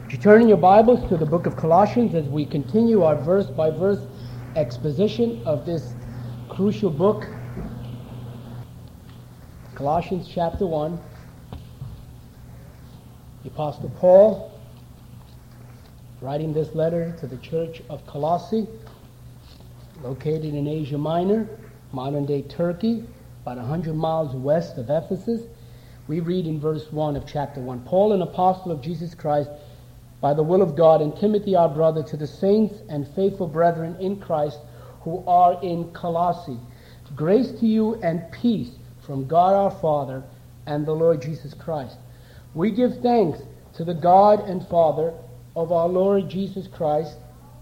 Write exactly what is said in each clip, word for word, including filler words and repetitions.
Would you turn in your Bibles to the book of Colossians as we continue our verse-by-verse exposition of this crucial book. Colossians chapter one. The Apostle Paul, writing this letter to the church of Colossae, located in Asia Minor, modern-day Turkey, about one hundred miles west of Ephesus. We read in verse one of chapter one, Paul, an apostle of Jesus Christ, by the will of God, and Timothy our brother, to the saints and faithful brethren in Christ who are in Colossae. Grace to you and peace from God our Father and the Lord Jesus Christ. We give thanks to the God and Father of our Lord Jesus Christ,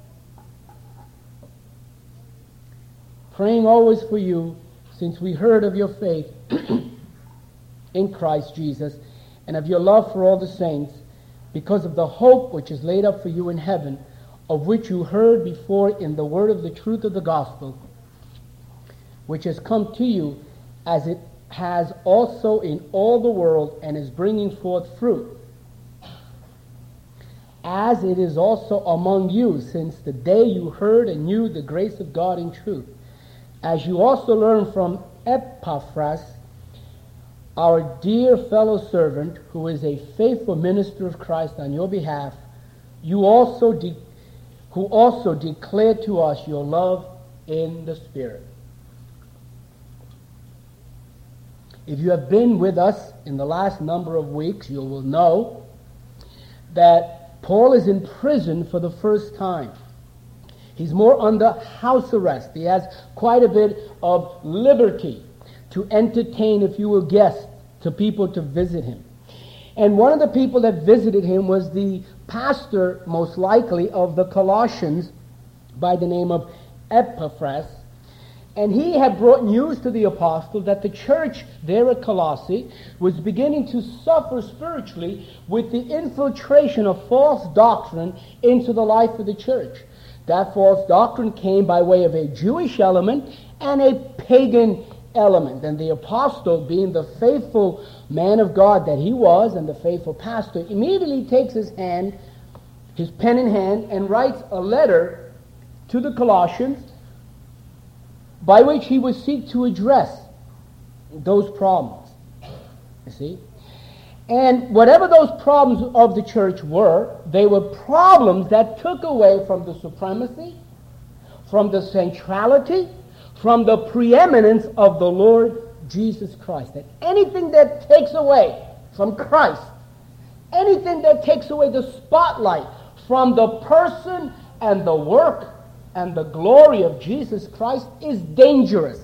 praying always for you, since we heard of your faith in Christ Jesus, and of your love for all the saints, because of the hope which is laid up for you in heaven, of which you heard before in the word of the truth of the gospel, which has come to you, as it has also in all the world, and is bringing forth fruit, as it is also among you, since the day you heard and knew the grace of God in truth, as you also learned from Epaphras, our dear fellow servant, who is a faithful minister of Christ on your behalf, you also de- who also declared to us your love in the Spirit. If you have been with us in the last number of weeks, you will know that Paul is in prison for the first time. He's more under house arrest. He has quite a bit of liberty to entertain, if you will, guests, to people to visit him. And one of the people that visited him was the pastor, most likely, of the Colossians, by the name of Epaphras. And he had brought news to the apostle that the church there at Colossae was beginning to suffer spiritually with the infiltration of false doctrine into the life of the church. That false doctrine came by way of a Jewish element and a pagan element. And the apostle, being the faithful man of God that he was and the faithful pastor, immediately takes his hand, his pen in hand, and writes a letter to the Colossians by which he would seek to address those problems. You see? And whatever those problems of the church were, they were problems that took away from the supremacy, from the centrality, from the preeminence of the Lord Jesus Christ. That anything that takes away from Christ, anything that takes away the spotlight from the person and the work and the glory of Jesus Christ is dangerous.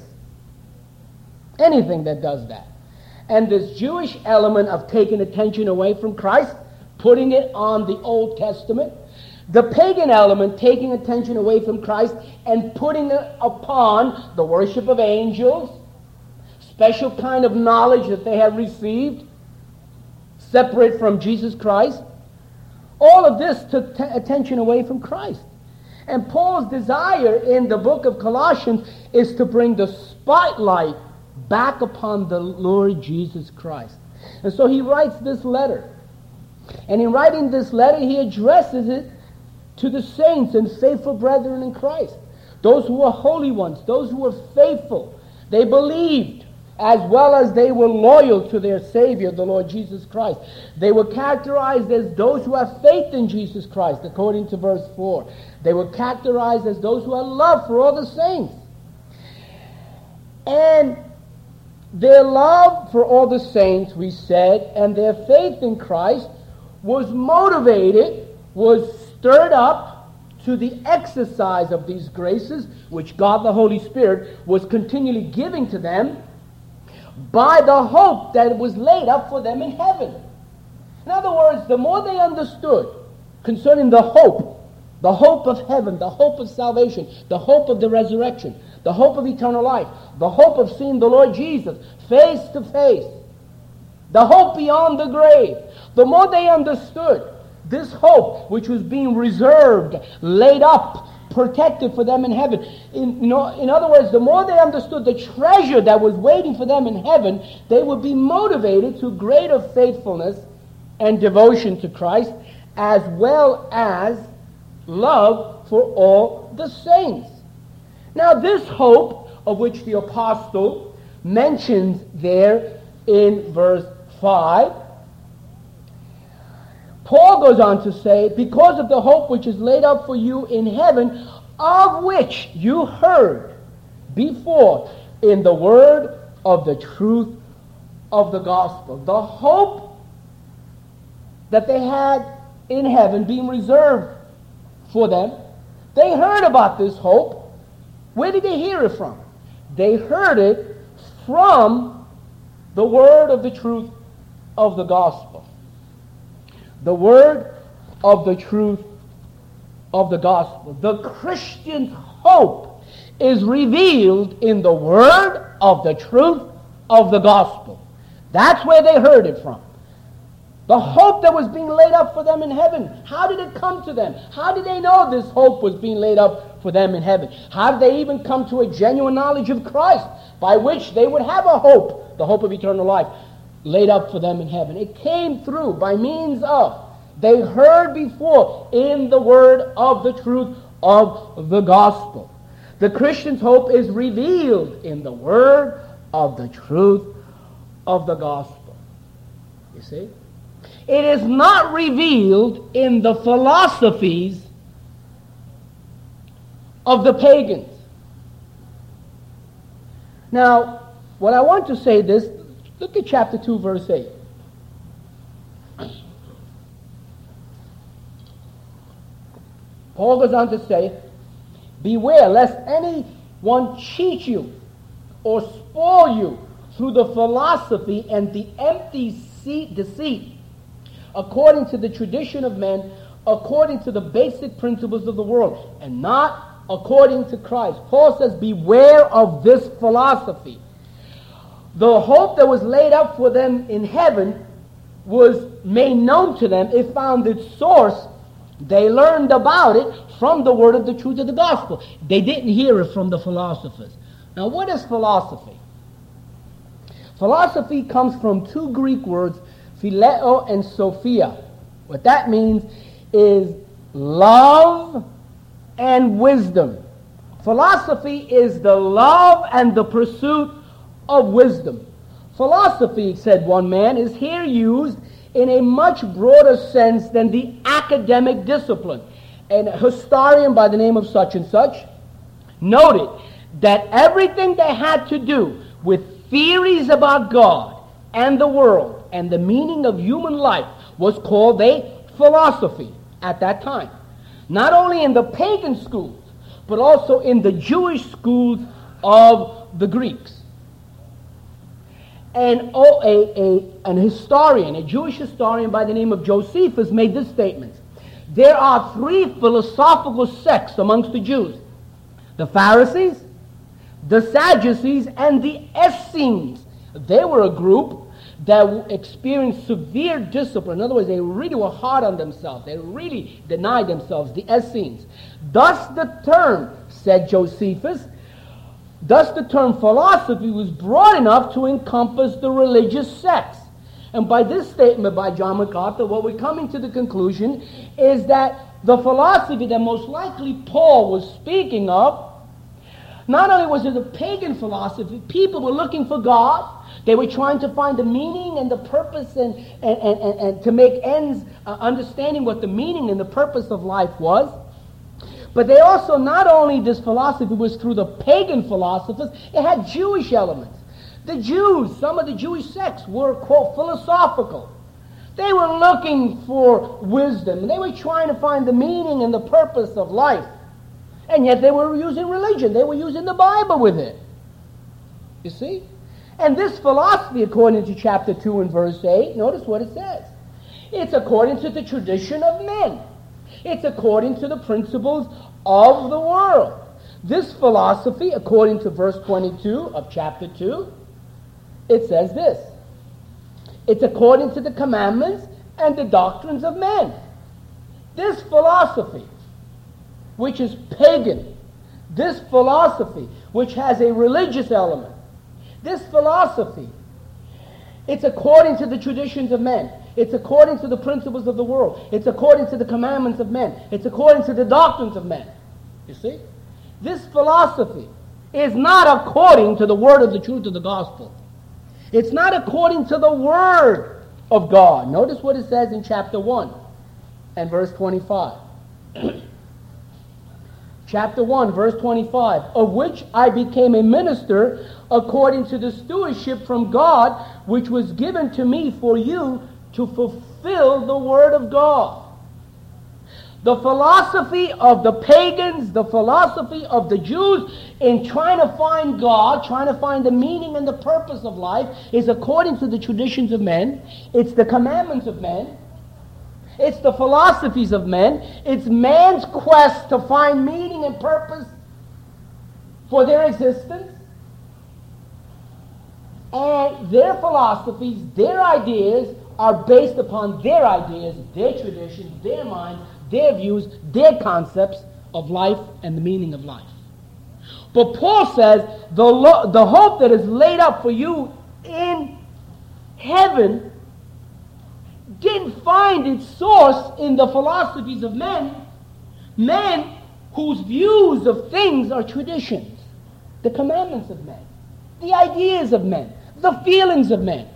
Anything that does that. And this Jewish element of taking attention away from Christ, putting it on the Old Testament, the pagan element taking attention away from Christ and putting it upon the worship of angels, special kind of knowledge that they have received, separate from Jesus Christ. All of this took t- attention away from Christ. And Paul's desire in the book of Colossians is to bring the spotlight back upon the Lord Jesus Christ. And so he writes this letter. And in writing this letter, he addresses it to the saints and faithful brethren in Christ. Those who were holy ones, those who were faithful. They believed as well as they were loyal to their Savior, the Lord Jesus Christ. They were characterized as those who have faith in Jesus Christ, according to verse four. They were characterized as those who had love for all the saints. And their love for all the saints, we said, and their faith in Christ was motivated, was stirred up to the exercise of these graces, which God the Holy Spirit was continually giving to them, by the hope that was laid up for them in heaven. In other words, the more they understood concerning the hope, the hope of heaven, the hope of salvation, the hope of the resurrection, the hope of eternal life, the hope of seeing the Lord Jesus face to face, the hope beyond the grave, the more they understood this hope which was being reserved, laid up, protected for them in heaven. In, you know, in other words, the more they understood the treasure that was waiting for them in heaven, they would be motivated to greater faithfulness and devotion to Christ, as well as love for all the saints. Now this hope of which the apostle mentions there in verse five, Paul goes on to say, because of the hope which is laid up for you in heaven, of which you heard before in the word of the truth of the gospel. The hope that they had in heaven being reserved for them, they heard about this hope. Where did they hear it from? They heard it from the word of the truth of the gospel. The word of the truth of the gospel. The Christian's hope is revealed in the word of the truth of the gospel. That's where they heard it from. The hope that was being laid up for them in heaven. How did it come to them? How did they know this hope was being laid up for them in heaven? How did they even come to a genuine knowledge of Christ by which they would have a hope, the hope of eternal life, laid up for them in heaven? It came through by means of, they heard before in the word of the truth of the gospel. The Christian's hope is revealed in the word of the truth of the gospel. You see? It is not revealed in the philosophies of the pagans. Now, what I want to say this, look at chapter two, verse eight. Paul goes on to say, beware lest anyone cheat you or spoil you through the philosophy and the empty deceit, according to the tradition of men, according to the basic principles of the world, and not according to Christ. Paul says, beware of this philosophy. The hope that was laid up for them in heaven was made known to them. It found its source. They learned about it from the word of the truth of the gospel. They didn't hear it from the philosophers. Now, what is philosophy? Philosophy comes from two Greek words, phileo and sophia. What that means is love and wisdom. Philosophy is the love and the pursuit of wisdom. Philosophy, said one man, is here used in a much broader sense than the academic discipline. And a historian by the name of such and such noted that everything they had to do with theories about God and the world and the meaning of human life was called a philosophy at that time. Not only in the pagan schools, but also in the Jewish schools of the Greeks. And oh, a, a, an historian, a Jewish historian by the name of Josephus made this statement. There are three philosophical sects amongst the Jews. The Pharisees, the Sadducees, and the Essenes. They were a group that experienced severe discipline. In other words, they really were hard on themselves. They really denied themselves, the Essenes. Thus the term, said Josephus, thus the term philosophy was broad enough to encompass the religious sects. And by this statement by John MacArthur, what we're coming to the conclusion is that the philosophy that most likely Paul was speaking of, not only was it a pagan philosophy, people were looking for God. They were trying to find the meaning and the purpose and, and, and, and, and to make ends, uh, understanding what the meaning and the purpose of life was. But they also, not only this philosophy was through the pagan philosophers, it had Jewish elements. The Jews, some of the Jewish sects were, quote, philosophical. They were looking for wisdom. They were trying to find the meaning and the purpose of life. And yet they were using religion. They were using the Bible with it. You see? And this philosophy, according to chapter two and verse eight, notice what it says. It's according to the tradition of men. It's according to the principles of the world. This philosophy, according to verse twenty-two of chapter two, it says this. It's according to the commandments and the doctrines of men. This philosophy, which is pagan, this philosophy, which has a religious element, this philosophy, it's according to the traditions of men. It's according to the principles of the world. It's according to the commandments of men. It's according to the doctrines of men. You see? This philosophy is not according to the word of the truth of the gospel. It's not according to the word of God. Notice what it says in chapter one and verse twenty-five. Chapter one, verse twenty-five, of which I became a minister according to the stewardship from God, which was given to me for you to fulfill the word of God. The philosophy of the pagans, the philosophy of the Jews in trying to find God, trying to find the meaning and the purpose of life is according to the traditions of men. It's the commandments of men. It's the philosophies of men. It's man's quest to find meaning and purpose for their existence. And their philosophies, their ideas, are based upon their ideas, their traditions, their minds, their views, their concepts of life and the meaning of life. But Paul says the, lo- the hope that is laid up for you in heaven didn't find its source in the philosophies of men, men whose views of things are traditions, the commandments of men, the ideas of men, the feelings of men.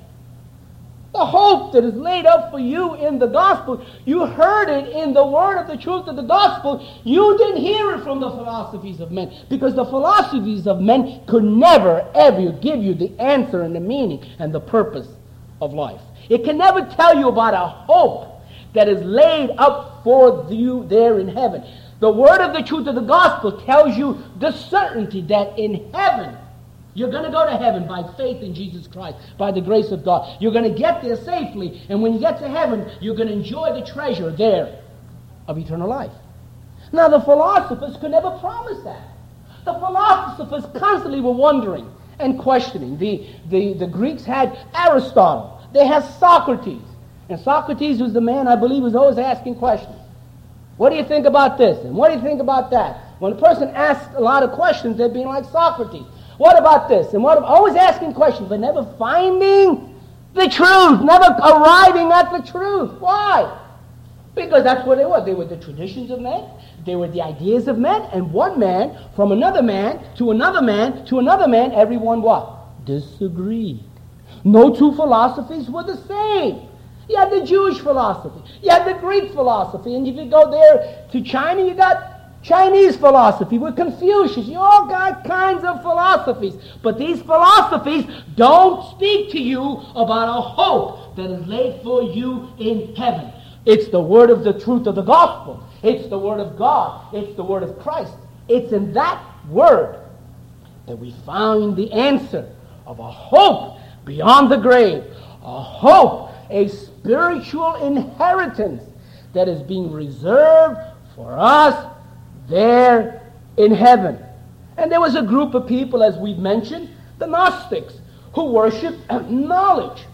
The hope that is laid up for you in the gospel, you heard it in the word of the truth of the gospel. You didn't hear it from the philosophies of men, because the philosophies of men could never, ever give you the answer and the meaning and the purpose of life. It can never tell you about a hope that is laid up for you there in heaven. The word of the truth of the gospel tells you the certainty that in heaven, you're going to go to heaven by faith in Jesus Christ, by the grace of God. You're going to get there safely, and when you get to heaven, you're going to enjoy the treasure there of eternal life. Now, the philosophers could never promise that. The philosophers constantly were wondering and questioning. The, the, the Greeks had Aristotle. They had Socrates. And Socrates was the man, I believe, who was always asking questions. What do you think about this? And what do you think about that? When a person asked a lot of questions, they'd be like Socrates. What about this? And what? Always asking questions, but never finding the truth, never arriving at the truth. Why? Because that's what they were. They were the traditions of men. They were the ideas of men. And one man, from another man, to another man, to another man, everyone what? Disagreed. No two philosophies were the same. You had the Jewish philosophy. You had the Greek philosophy. And if you go there to China, you got Chinese philosophy with Confucius. You all got kinds of philosophies. But these philosophies don't speak to you about a hope that is laid for you in heaven. It's the word of the truth of the gospel. It's the word of God. It's the word of Christ. It's in that word that we find the answer of a hope beyond the grave. A hope, a spiritual inheritance that is being reserved for us there in heaven. And there was a group of people, as we've mentioned, the Gnostics, who worship knowledge.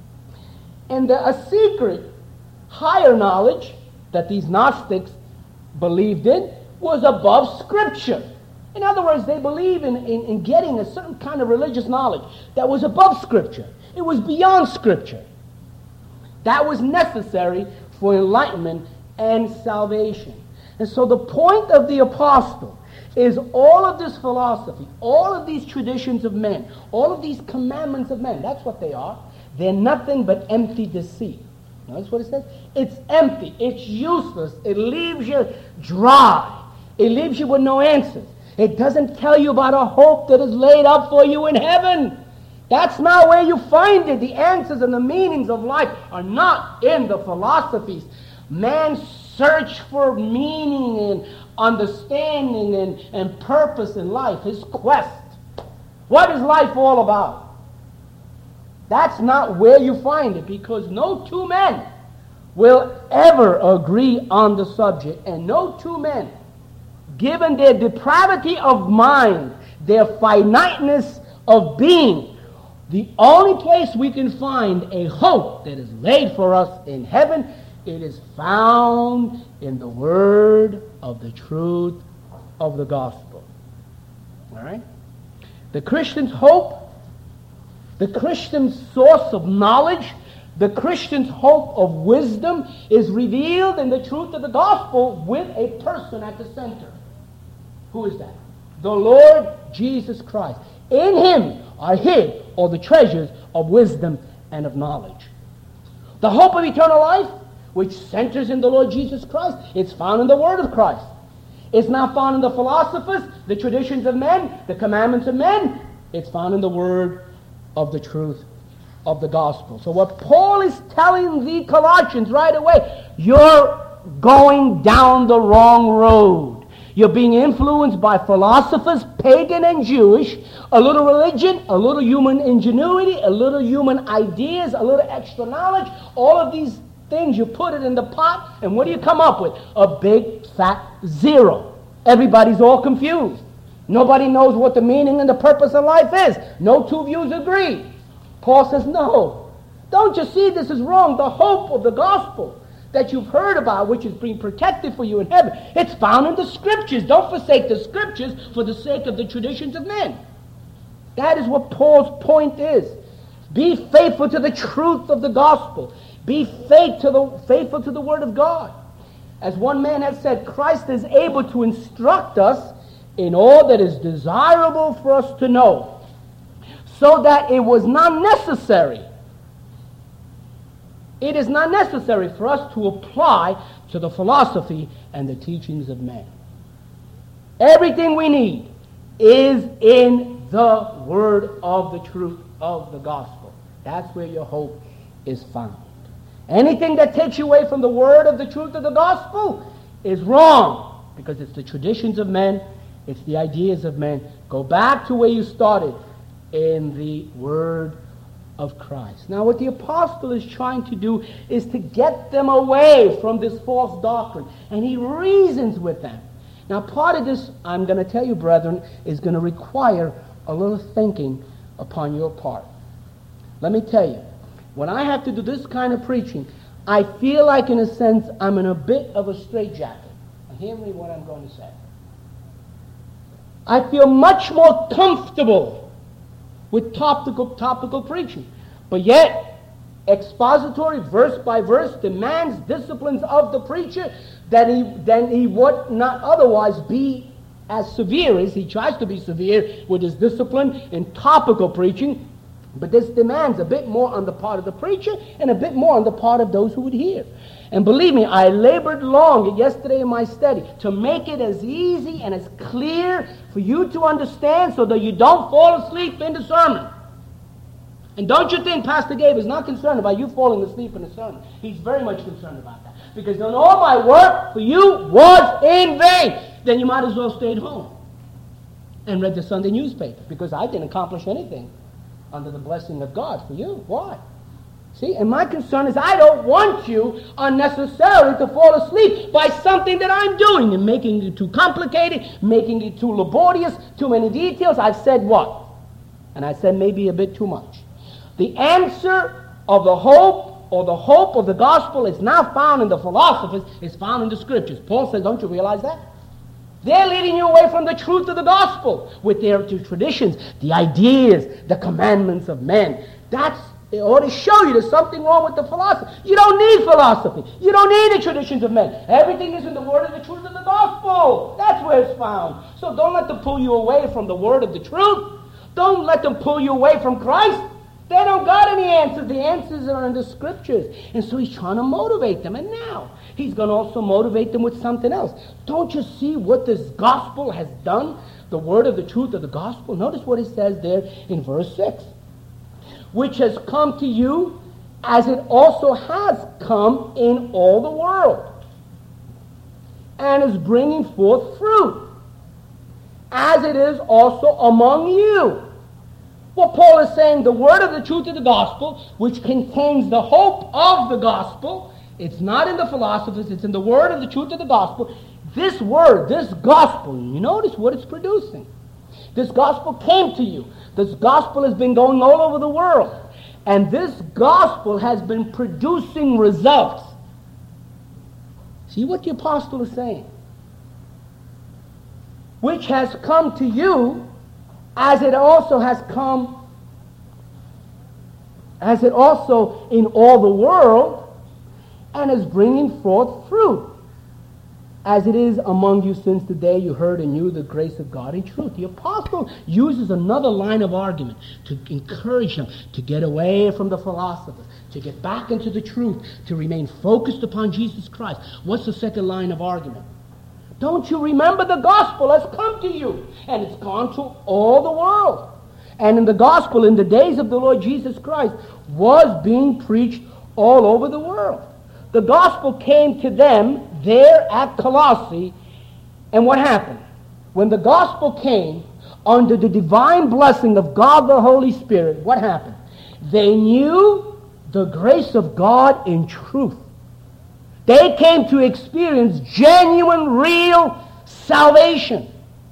And the, a secret, higher knowledge that these Gnostics believed in was above Scripture. In other words, they believe in, in, in getting a certain kind of religious knowledge that was above Scripture. It was beyond Scripture. That was necessary for enlightenment and salvation. And so the point of the apostle is all of this philosophy, all of these traditions of men, all of these commandments of men, that's what they are. They're nothing but empty deceit. Notice what it says? It's empty. It's useless. It leaves you dry. It leaves you with no answers. It doesn't tell you about a hope that is laid up for you in heaven. That's not where you find it. The answers and the meanings of life are not in the philosophies. Man's search for meaning and understanding and, and purpose in life, his quest. What is life all about? That's not where you find it, because no two men will ever agree on the subject, and no two men, given their depravity of mind, their finiteness of being, the only place we can find a hope that is laid for us in heaven, it is found in the word of the truth of the gospel. All right? The Christian's hope, the Christian's source of knowledge, The Christian's hope of wisdom is revealed in the truth of the gospel with a person at the center. Who is that? The Lord Jesus Christ. In him are hid all the treasures of wisdom and of knowledge. The hope of eternal life, which centers in the Lord Jesus Christ, it's found in the Word of Christ. It's not found in the philosophers, the traditions of men, the commandments of men. It's found in the Word of the truth of the gospel. So what Paul is telling the Colossians right away, you're going down the wrong road. You're being influenced by philosophers, pagan and Jewish, a little religion, a little human ingenuity, a little human ideas, a little extra knowledge. All of these things, you put it in the pot, and what do you come up with? A big fat zero. Everybody's all confused. Nobody knows what the meaning and the purpose of life is. No two views agree. Paul says, no. Don't you see this is wrong? The hope of the gospel that you've heard about, which is being protected for you in heaven, it's found in the Scriptures. Don't forsake the Scriptures for the sake of the traditions of men. That is what Paul's point is. Be faithful to the truth of the gospel. Be faith to the, faithful to the Word of God. As one man has said, Christ is able to instruct us in all that is desirable for us to know, so that it was not necessary. It is not necessary for us to apply to the philosophy and the teachings of men. Everything we need is in the word of the truth of the gospel. That's where your hope is found. Anything that takes you away from the word of the truth of the gospel is wrong, because it's the traditions of men, it's the ideas of men. Go back to where you started, in the word of Christ. Now what the apostle is trying to do is to get them away from this false doctrine, and he reasons with them. Now part of this, I'm going to tell you, brethren, is going to require a little thinking upon your part. Let me tell you, when I have to do this kind of preaching, I feel like, in a sense, I'm in a bit of a straitjacket. Hear me what I'm going to say. I feel much more comfortable with topical topical preaching. But yet, expository, verse by verse, demands disciplines of the preacher that he then he would not otherwise be as severe as he tries to be severe with his discipline in topical preaching. But this demands a bit more on the part of the preacher and a bit more on the part of those who would hear. And believe me, I labored long yesterday in my study to make it as easy and as clear for you to understand, so that you don't fall asleep in the sermon. And don't you think Pastor Gabe is not concerned about you falling asleep in the sermon. He's very much concerned about that. Because then all my work for you was in vain. Then you might as well stay at home and read the Sunday newspaper, because I didn't accomplish anything under the blessing of God for you. Why? See, and my concern is I don't want you unnecessarily to fall asleep by something that I'm doing and making it too complicated, making it too laborious, too many details. I've said what? And I said maybe a bit too much. The answer of the hope, or the hope of the gospel, is not found in the philosophers, it's found in the Scriptures. Paul says, don't you realize that? They're leading you away from the truth of the gospel with their traditions, the ideas, the commandments of men. That's It ought to show you there's something wrong with the philosophy. You don't need philosophy. You don't need the traditions of men. Everything is in the word of the truth of the gospel. That's where it's found. So don't let them pull you away from the word of the truth. Don't let them pull you away from Christ. They don't got any answers. The answers are in the Scriptures. And so he's trying to motivate them. And now he's going to also motivate them with something else. Don't you see what this gospel has done? The word of the truth of the gospel. Notice what he says there in verse six. Which has come to you as it also has come in all the world, and is bringing forth fruit, as it is also among you. What Paul is saying, the word of the truth of the gospel, which contains the hope of the gospel, it's not in the philosophers, it's in the word of the truth of the gospel. This word, this gospel, you notice what it's producing. This gospel came to you. This gospel has been going all over the world. And this gospel has been producing results. See what the apostle is saying? Which has come to you as it also has come as it also in all the world, and is bringing forth fruit, as it is among you since the day you heard and knew the grace of God in truth. The apostle uses another line of argument to encourage them to get away from the philosophers, to get back into the truth, to remain focused upon Jesus Christ. What's the second line of argument? Don't you remember the gospel has come to you, and it's gone to all the world. And in the gospel, in the days of the Lord Jesus Christ, was being preached all over the world. The gospel came to them there at Colossae, and what happened? When the gospel came under the divine blessing of God the Holy Spirit, what happened? They knew the grace of God in truth. They came to experience genuine, real salvation.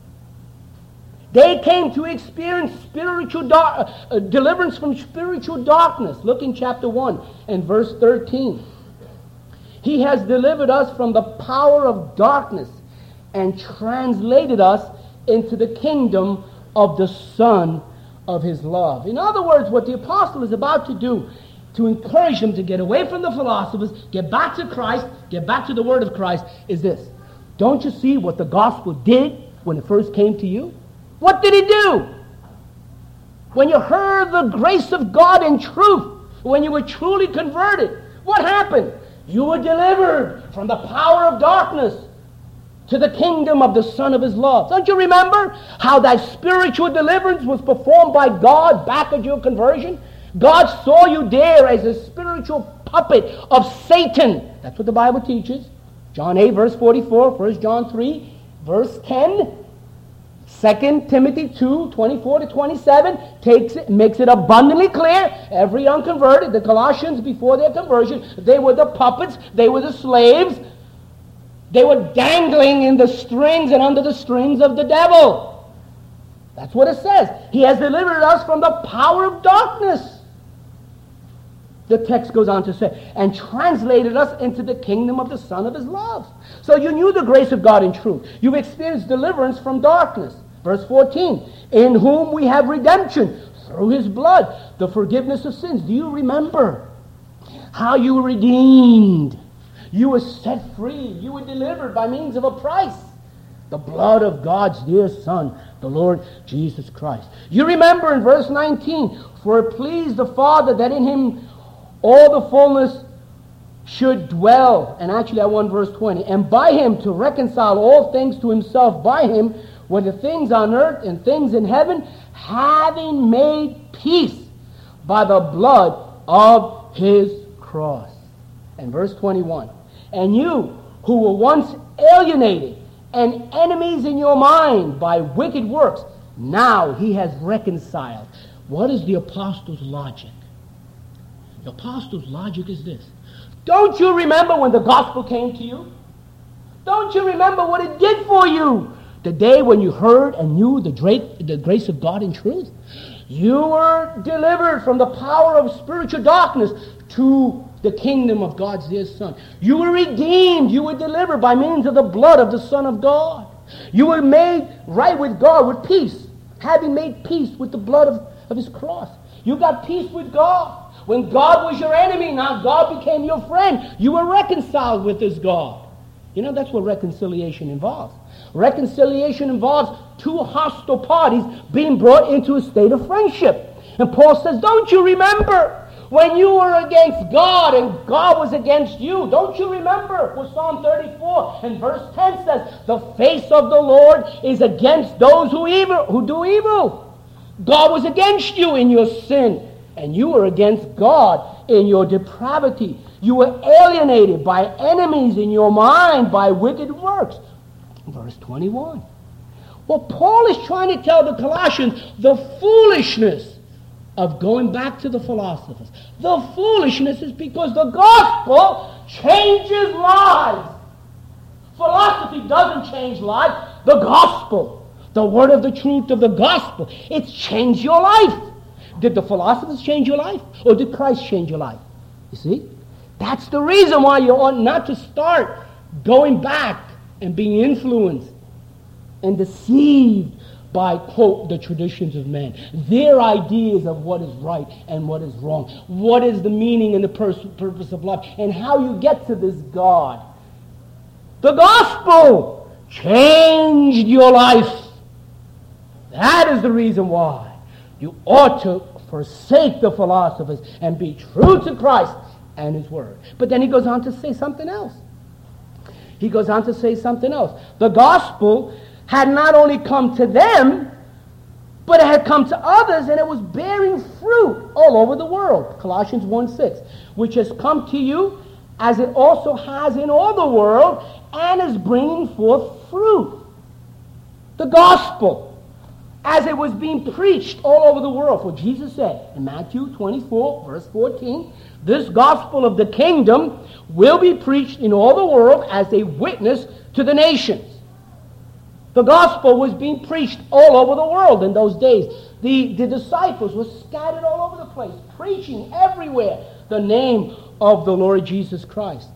They came to experience spiritual dar- uh, deliverance from spiritual darkness. Look in chapter one and verse thirteen. He has delivered us from the power of darkness and translated us into the kingdom of the Son of His love. In other words, what the apostle is about to do, to encourage them to get away from the philosophers, get back to Christ, get back to the Word of Christ, is this. Don't you see what the gospel did when it first came to you? What did it do? When you heard the grace of God in truth, when you were truly converted, what happened? You were delivered from the power of darkness to the kingdom of the Son of His love. Don't you remember how that spiritual deliverance was performed by God back at your conversion? God saw you there as a spiritual puppet of Satan. That's what the Bible teaches. John eight, verse forty-four, First John three, verse ten. Second Timothy two, twenty-four to twenty-seven takes it, makes it abundantly clear. Every unconverted, the Colossians before their conversion, they were the puppets, they were the slaves. They were dangling in the strings and under the strings of the devil. That's what it says. He has delivered us from the power of darkness. The text goes on to say, and translated us into the kingdom of the Son of His love. So you knew the grace of God in truth. You've experienced deliverance from darkness. Verse fourteen, in whom we have redemption through His blood, the forgiveness of sins. Do you remember how you were redeemed? You were set free. You were delivered by means of a price. The blood of God's dear Son, the Lord Jesus Christ. You remember in verse nineteen, for it pleased the Father that in Him all the fullness should dwell. And actually I want verse twenty. And by Him to reconcile all things to Himself, by Him, whether things on earth and things in heaven, having made peace by the blood of His cross. And verse twenty-one. And you who were once alienated and enemies in your mind by wicked works, now He has reconciled. What is the apostles' logic? The apostles' logic is this. Don't you remember when the gospel came to you? Don't you remember what it did for you? The day when you heard and knew the, dra- the grace of God in truth? You were delivered from the power of spiritual darkness to the kingdom of God's dear Son. You were redeemed. You were delivered by means of the blood of the Son of God. You were made right with God with peace, having made peace with the blood of, of His cross. You got peace with God. When God was your enemy, now God became your friend. You were reconciled with this God. You know, that's what reconciliation involves. Reconciliation involves two hostile parties being brought into a state of friendship. And Paul says, don't you remember when you were against God and God was against you? Don't you remember what Psalm thirty-four and verse ten says? The face of the Lord is against those who evil, who do evil. God was against you in your sin, and you were against God in your depravity. You were alienated by enemies in your mind by wicked works. Verse twenty-one. Well, Paul is trying to tell the Colossians the foolishness of going back to the philosophers. The foolishness is because the gospel changes lives. Philosophy doesn't change lives. The gospel, the word of the truth of the gospel, it's changed your life. Did the philosophers change your life? Or did Christ change your life? You see? That's the reason why you ought not to start going back and being influenced and deceived by, quote, the traditions of men. Their ideas of what is right and what is wrong. What is the meaning and the pers- purpose of life. And how you get to this God. The gospel changed your life. That is the reason why you ought to forsake the philosophers and be true to Christ and His Word. But then he goes on to say something else. He goes on to say something else. The gospel had not only come to them, but it had come to others, and it was bearing fruit all over the world. Colossians one six, which has come to you as it also has in all the world, and is bringing forth fruit. The gospel, as it was being preached all over the world. For Jesus said in Matthew twenty-four, verse fourteen, this gospel of the kingdom will be preached in all the world as a witness to the nations. The gospel was being preached all over the world in those days. The, the disciples were scattered all over the place, preaching everywhere the name of the Lord Jesus Christ.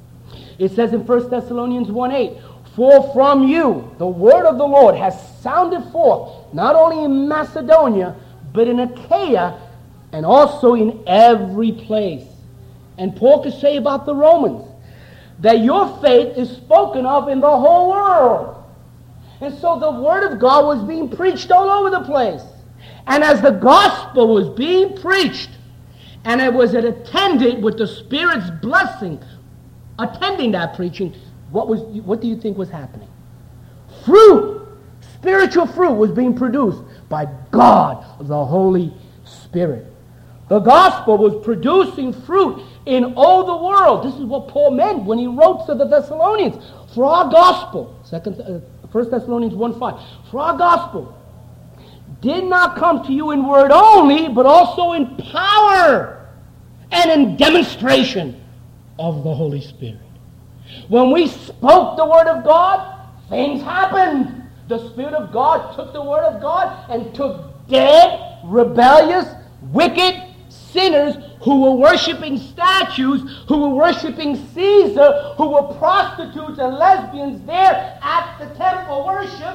It says in First Thessalonians one eight, for from you the word of the Lord has sounded forth, not only in Macedonia, but in Achaia, and also in every place. And Paul could say about the Romans, that your faith is spoken of in the whole world. And so the word of God was being preached all over the place. And as the gospel was being preached, and it was attended with the Spirit's blessing, attending that preaching, what was what do you think was happening? Fruit, spiritual fruit was being produced by God, the Holy Spirit. The gospel was producing fruit in all the world. This is what Paul meant when he wrote to the Thessalonians. For our gospel, second, uh, First Thessalonians one five, for our gospel did not come to you in word only, but also in power and in demonstration of the Holy Spirit. When we spoke the word of God, things happened. The Spirit of God took the word of God and took dead, rebellious, wicked sinners who were worshiping statues, who were worshiping Caesar, who were prostitutes and lesbians there at the temple worship,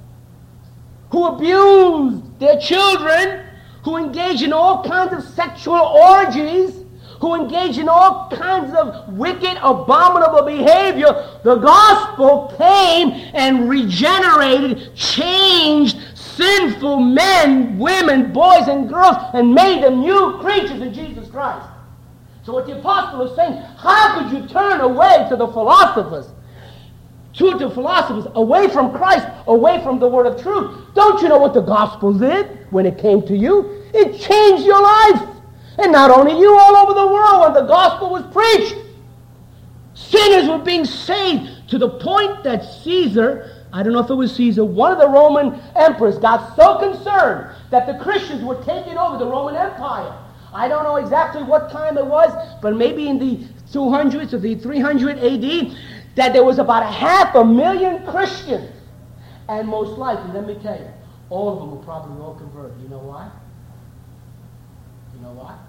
who abused their children, who engaged in all kinds of sexual orgies, who engaged in all kinds of wicked, abominable behavior. The gospel came and regenerated, changed sinful men, women, boys, and girls, and made them new creatures in Jesus Christ. So what the apostle is saying, how could you turn away to the philosophers, to the philosophers, away from Christ, away from the word of truth? Don't you know what the gospel did when it came to you? It changed your life. And not only you, all over the world when the gospel was preached. Sinners were being saved to the point that Caesar, I don't know if it was Caesar, one of the Roman emperors got so concerned that the Christians were taking over the Roman Empire. I don't know exactly what time it was, but maybe in the two hundreds or the three hundred A D, that there was about a half a million Christians. And most likely, let me tell you, all of them were probably all converted. You know why? You know why?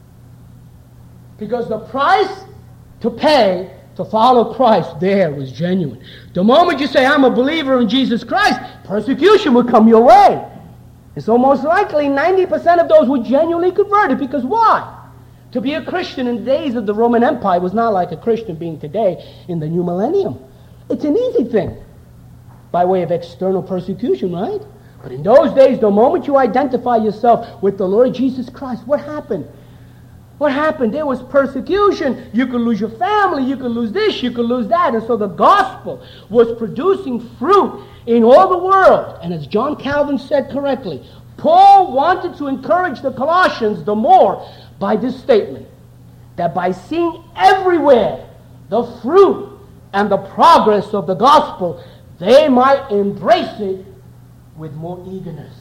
Because the price to pay to follow Christ there was genuine. The moment you say, I'm a believer in Jesus Christ, persecution will come your way. And so most likely ninety percent of those were genuinely converted. Because why? To be a Christian in the days of the Roman Empire was not like a Christian being today in the new millennium. It's an easy thing by way of external persecution, right? But in those days, the moment you identify yourself with the Lord Jesus Christ, what happened? What happened? There was persecution. You could lose your family. You could lose this. You could lose that. And so the gospel was producing fruit in all the world. And as John Calvin said correctly, Paul wanted to encourage the Colossians the more by this statement, that by seeing everywhere the fruit and the progress of the gospel, they might embrace it with more eagerness.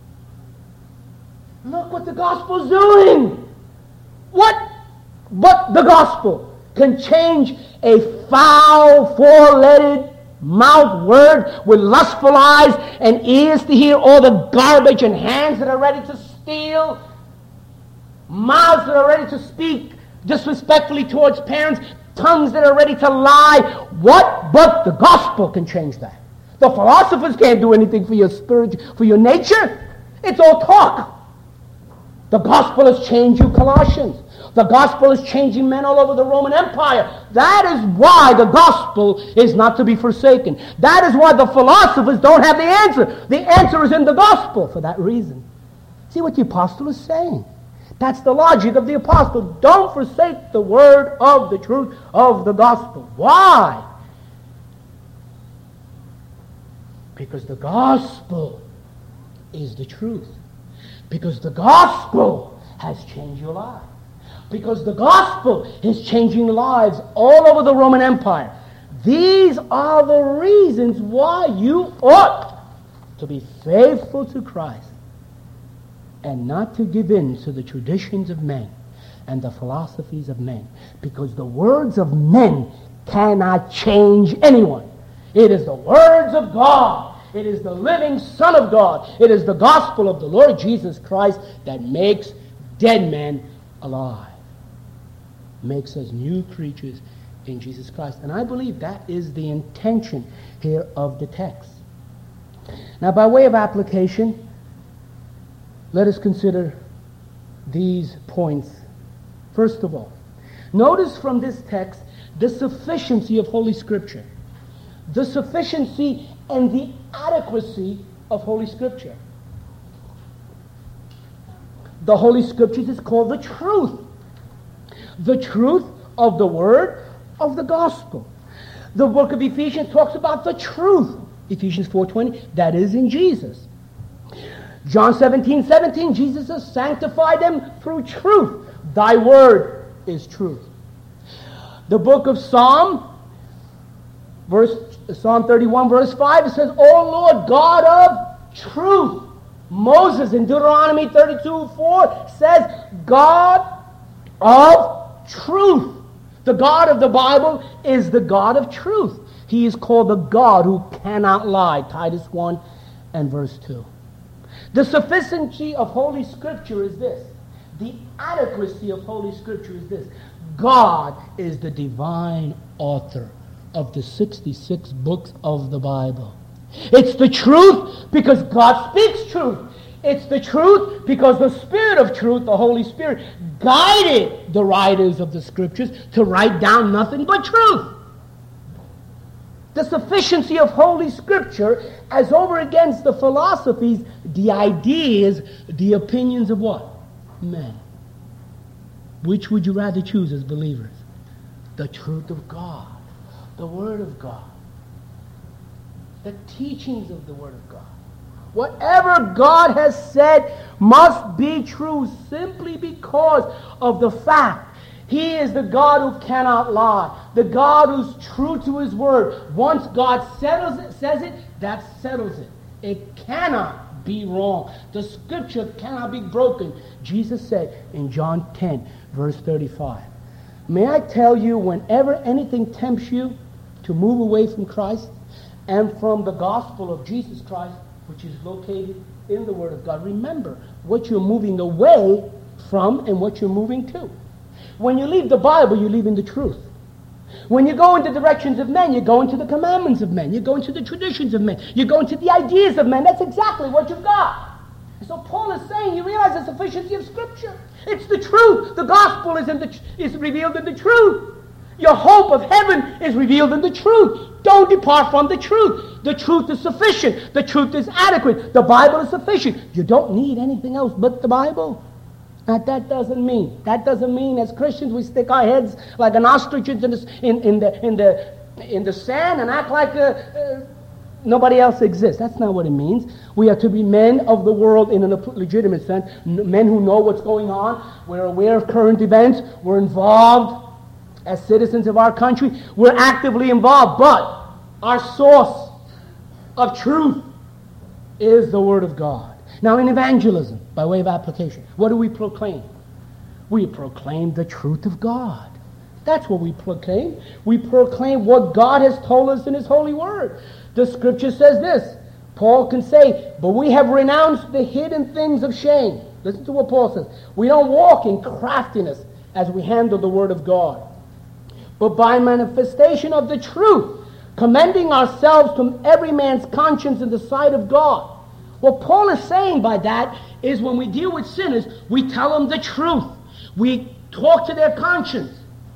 Look what the gospel's doing. What but the gospel can change a foul, four-legged mouth word with lustful eyes and ears to hear all the garbage and hands that are ready to steal, mouths that are ready to speak disrespectfully towards parents, tongues that are ready to lie. What but the gospel can change that? The philosophers can't do anything for your spirit, for your nature. It's all talk. The gospel has changed you, Colossians. The gospel is changing men all over the Roman Empire. That is why the gospel is not to be forsaken. That is why the philosophers don't have the answer. The answer is in the gospel for that reason. See what the apostle is saying. That's the logic of the apostle. Don't forsake the word of the truth of the gospel. Why? Because the gospel is the truth. Because the gospel has changed your life. Because the gospel is changing lives all over the Roman Empire. These are the reasons why you ought to be faithful to Christ and not to give in to the traditions of men and the philosophies of men. Because the words of men cannot change anyone. It is the words of God. It is the living Son of God. It is the gospel of the Lord Jesus Christ that makes dead men alive. Makes us new creatures in Jesus Christ. And I believe that is the intention here of the text. Now, by way of application, let us consider these points. First of all, notice from this text the sufficiency of Holy Scripture. The sufficiency and the adequacy of Holy Scripture. The Holy Scriptures is called the truth. The truth of the word of the gospel. The book of Ephesians talks about the truth. Ephesians four twenty, that is in Jesus. John seventeen seventeen, Jesus has sanctified them through truth. Thy word is truth. The book of Psalm, verse Psalm thirty-one, verse five, it says, O Lord God of truth. Moses in Deuteronomy thirty-two four says, God of truth. The God of the Bible is the God of truth. He is called the God who cannot lie. Titus one and verse two. The sufficiency of Holy Scripture is this. The adequacy of Holy Scripture is this. God is the divine author of the sixty-six books of the Bible. It's the truth because God speaks truth. It's the truth because the Spirit of truth, the Holy Spirit, guided the writers of the Scriptures to write down nothing but truth. The sufficiency of Holy Scripture as over against the philosophies, the ideas, the opinions of what? Men. Which would you rather choose as believers? The truth of God, the Word of God, the teachings of the Word of God. Whatever God has said must be true simply because of the fact He is the God who cannot lie, the God who's true to His word. Once God settles it, says it, that settles it. It cannot be wrong. The Scripture cannot be broken. Jesus said in John ten, verse thirty-five, may I tell you, whenever anything tempts you to move away from Christ and from the gospel of Jesus Christ, which is located in the Word of God, remember what you're moving away from and what you're moving to. When you leave the Bible, you're leaving the truth. When you go into the directions of men, you go into the commandments of men. You go into the traditions of men. You go into the ideas of men. That's exactly what you've got. And so Paul is saying, you realize the sufficiency of Scripture. It's the truth. The gospel is, in the, is revealed in the truth. Your hope of heaven is revealed in the truth. Don't depart from the truth. The truth is sufficient. The truth is adequate. The Bible is sufficient. You don't need anything else but the Bible. Now that doesn't mean, that doesn't mean as Christians we stick our heads like an ostrich in the, in, in the, in the, in the sand and act like uh, uh, nobody else exists. That's not what it means. We are to be men of the world in a legitimate sense. Men who know what's going on. We're aware of current events. We're involved as citizens of our country. We're actively involved. But our source of truth is the Word of God. Now in evangelism, by way of application, what do we proclaim? We proclaim the truth of God. That's what we proclaim. We proclaim what God has told us in His holy word. The Scripture says this. Paul can say, but we have renounced the hidden things of shame. Listen to what Paul says. We don't walk in craftiness as we handle the Word of God, but by manifestation of the truth, commending ourselves to every man's conscience in the sight of God. What Paul is saying by that is when we deal with sinners, we tell them the truth. We talk to their conscience.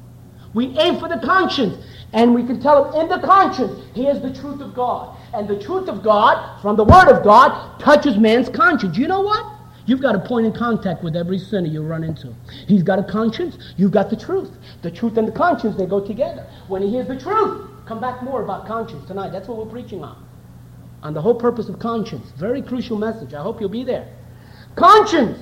We aim for the conscience. And we can tell them in the conscience, here's the truth of God. And the truth of God, from the Word of God, touches man's conscience. You know what? You've got a point in contact with every sinner you run into. He's got a conscience, you've got the truth. The truth and the conscience, they go together. When he hears the truth, come back more about conscience tonight. That's what we're preaching on. On the whole purpose of conscience. Very crucial message. I hope you'll be there. Conscience.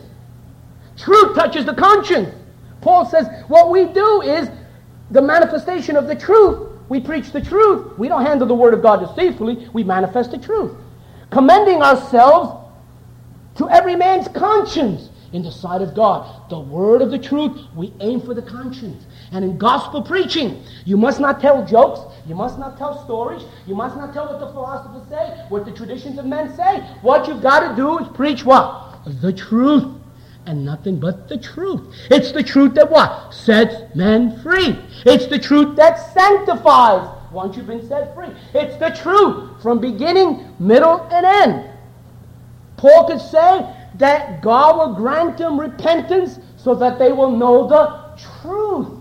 Truth touches the conscience. Paul says what we do is the manifestation of the truth. We preach the truth. We don't handle the Word of God deceitfully. We manifest the truth. Commending ourselves to every man's conscience in the sight of God. The word of the truth, we aim for the conscience. And in gospel preaching, you must not tell jokes. You must not tell stories. You must not tell what the philosophers say, what the traditions of men say. What you've got to do is preach what? The truth. And nothing but the truth. It's the truth that what? Sets men free. It's the truth that sanctifies once you've been set free. It's the truth from beginning, middle, and end. Paul could say that God will grant them repentance so that they will know the truth.